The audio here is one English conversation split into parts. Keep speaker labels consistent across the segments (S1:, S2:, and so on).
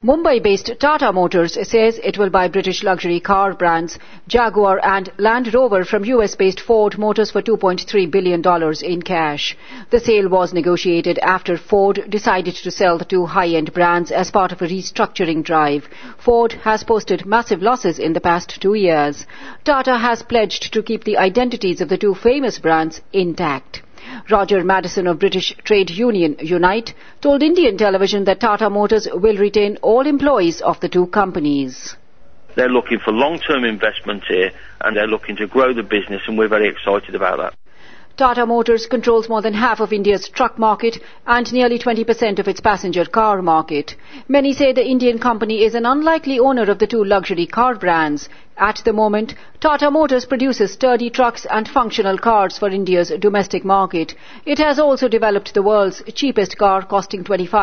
S1: Mumbai-based Tata Motors says it will buy British luxury car brands Jaguar and Land Rover from US-based Ford Motors for $2.3 billion in cash. The sale was negotiated after Ford decided to sell the two high-end brands as part of a restructuring drive. Ford has posted massive losses in the past 2 years. Tata has pledged to keep the identities of the two famous brands intact. Roger Madison of British trade union Unite told Indian television that Tata Motors will retain all employees of the two companies.
S2: They're looking for long-term investment here and they're looking to grow the business, and we're very excited about that.
S1: Tata Motors controls more than half of India's truck market and nearly 20% of its passenger car market. Many say the Indian company is an unlikely owner of the two luxury car brands. At the moment, Tata Motors produces sturdy trucks and functional cars for India's domestic market. It has also developed the world's cheapest car, costing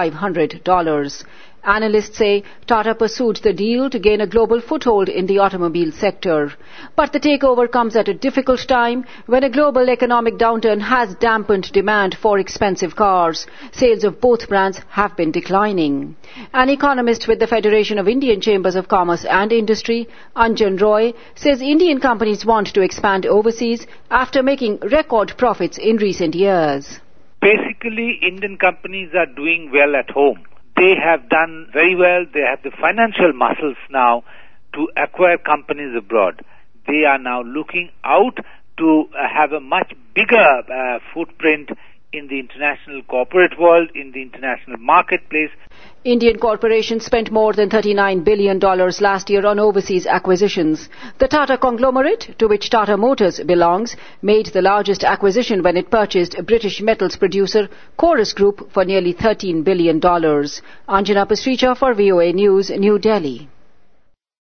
S1: $2,500. Analysts say Tata pursued the deal to gain a global foothold in the automobile sector. But the takeover comes at a difficult time when a global economic downturn has dampened demand for expensive cars. Sales of both brands have been declining. An economist with the Federation of Indian Chambers of Commerce and Industry, Anjan Roy, says Indian companies want to expand overseas after making record profits in recent years.
S3: Basically, Indian companies are doing well at home. They have done very well. They have the financial muscles now to acquire companies abroad. They are now looking out to have a much bigger footprint in the international corporate world, in the international marketplace.
S1: Indian corporations spent more than $39 billion last year on overseas acquisitions. The Tata conglomerate, to which Tata Motors belongs, made the largest acquisition when it purchased British metals producer Chorus Group for nearly $13 billion. Anjana Pasricha for VOA News, New Delhi.